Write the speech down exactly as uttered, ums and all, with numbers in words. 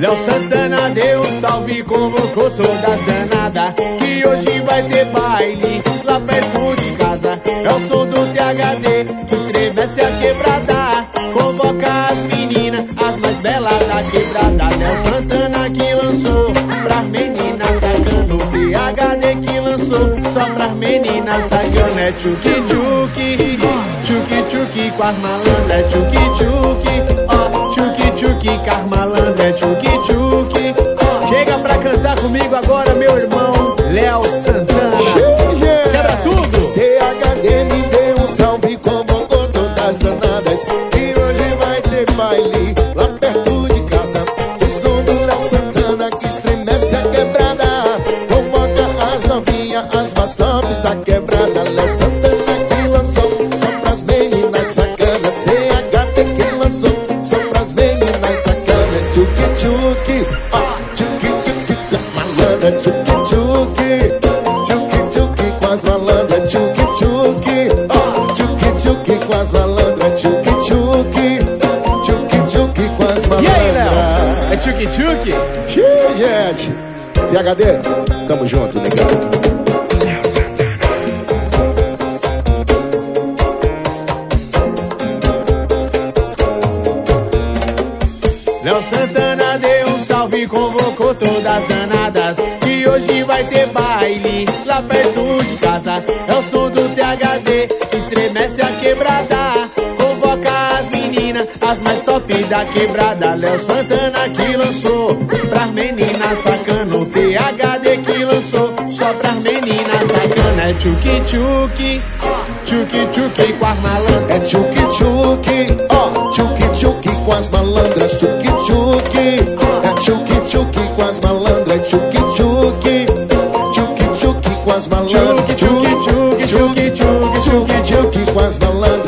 Léo Santana deu um salve e convocou todas as danadas, que hoje vai ter baile lá perto de casa. É o som do T H D que estremece a quebrada, convoca as meninas, as mais belas da quebrada. Léo Santana que lançou pras meninas sacando, o T H D que lançou só pras meninas sacando. É tchuki tchuki, tchuki tchuki com as malandras, é tchuki tchuki, ó, tchuki tchuki com as malandras, é tchuki tchuki. Chega pra cantar comigo agora, meu irmão Léo Santana. Quebra tudo! T H D me deu um salve, convocou todas as danadas, que hoje vai ter baile lá perto de casa. O som do Léo Santana que estremece a quebrada, convoca as novinhas, as mais tops da quebrada. Léo Santana que lançou só pras meninas sacanas, T H D que lançou só pras meninas sacanas. Tchuki tchuki, ó, tchuki tchuki com as malandras, tchuki tchuki, tchuki tchuki com as malandras, tchuki tchuki, ó, tchuki tchuki com as malandras, tchuki tchuki, tchuki tchuki com as malandras. E aí, Léo? É tchuki tchuki? Yeah, T H D, tamo junto, negão. Léo Santana deu um salve e convocou todas as danadas, que hoje vai ter baile lá perto de casa. É o som do T H D que estremece a quebrada, convoca as meninas, as mais top da quebrada. Léo Santana que lançou pras meninas sacana, o T H D que lançou só pras meninas sacana. É tchuki tchuki, tchuki tchuki com as malandras, é tchuki tchuki, ó, tchuki tchuki com as malandras, tchuki tchuki, é tchuki tchuki com as malandras, tchuki tchuki, tchuki tchuki com as malandras, tchuki tchuki tchuki tchuki tchuki tchuki tchuki com as malandras.